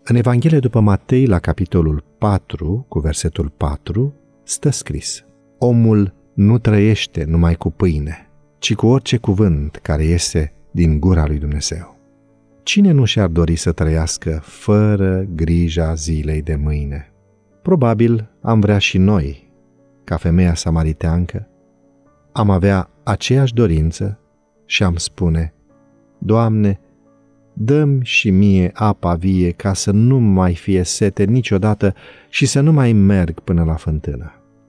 În Evanghelia după Matei, la capitolul 4, cu versetul 4, stă scris: omul nu trăiește numai cu pâine, ci cu orice cuvânt care iese din gura lui Dumnezeu. Cine nu și-ar dori să trăiască fără grija zilei de mâine? Probabil am vrea și noi, ca femeia samariteancă, am avea aceeași dorință și am spune: Doamne, dă-mi și mie apa vie ca să nu mai fie sete niciodată și să nu mai merg până la fântână.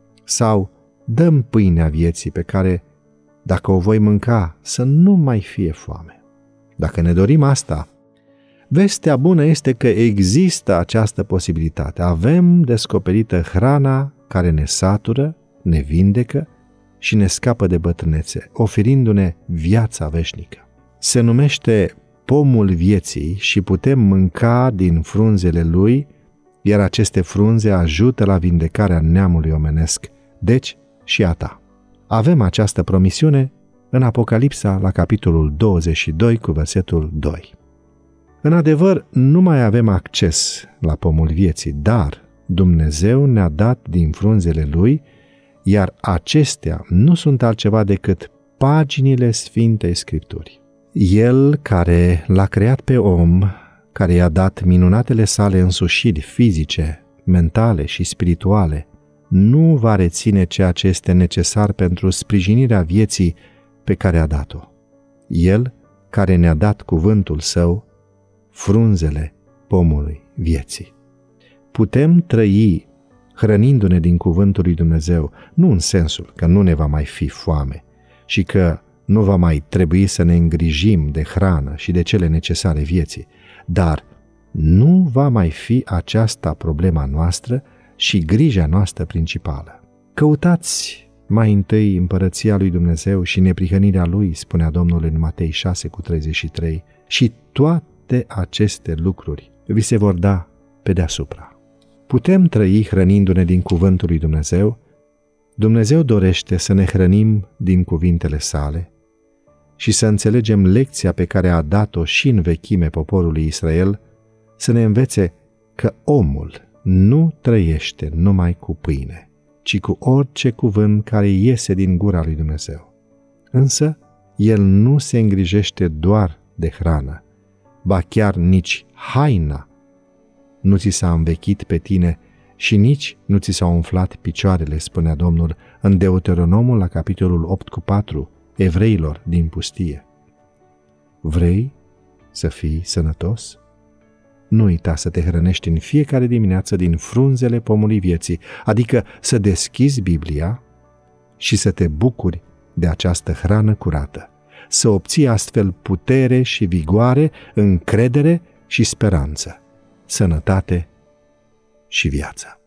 Sau dă-mi pâinea vieții pe care, dacă o voi mânca, să nu mai fie foame. Dacă ne dorim asta, vestea bună este că există această posibilitate. Avem descoperită hrana care ne satură, ne vindecă și ne scapă de bătrânețe, oferindu-ne viața veșnică. Se numește pomul vieții și putem mânca din frunzele lui, iar aceste frunze ajută la vindecarea neamului omenesc, deci și a ta. Avem această promisiune în Apocalipsa, la capitolul 22, cu versetul 2. În adevăr, nu mai avem acces la pomul vieții, dar Dumnezeu ne-a dat din frunzele lui, iar acestea nu sunt altceva decât paginile Sfintei Scripturi. El care l-a creat pe om, care i-a dat minunatele sale însușiri fizice, mentale și spirituale, nu va reține ceea ce este necesar pentru sprijinirea vieții pe care a dat-o. El care ne-a dat cuvântul său, frunzele pomului vieții. Putem trăi hrănindu-ne din cuvântul lui Dumnezeu, nu în sensul că nu ne va mai fi foame și că nu va mai trebui să ne îngrijim de hrană și de cele necesare vieții, dar nu va mai fi aceasta problema noastră și grija noastră principală. Căutați mai întâi împărăția lui Dumnezeu și neprihănirea lui, spunea Domnul în Matei 6:33, și toate aceste lucruri vi se vor da pe deasupra. Putem trăi hrănindu-ne din cuvântul lui Dumnezeu. Dumnezeu dorește să ne hrănim din cuvintele sale și să înțelegem lecția pe care a dat-o și în vechime poporului Israel, să ne învețe că omul nu trăiește numai cu pâine, ci cu orice cuvânt care iese din gura lui Dumnezeu. Însă, el nu se îngrijește doar de hrană, ba chiar nici haina nu ți s-a învechit pe tine și nici nu ți s-au umflat picioarele, spunea Domnul în Deuteronomul, la capitolul 8:4, evreilor din pustie. Vrei să fii sănătos? Nu uita să te hrănești în fiecare dimineață din frunzele pomului vieții, adică să deschizi Biblia și să te bucuri de această hrană curată, să obții astfel putere și vigoare, încredere și speranță, sănătate și viață.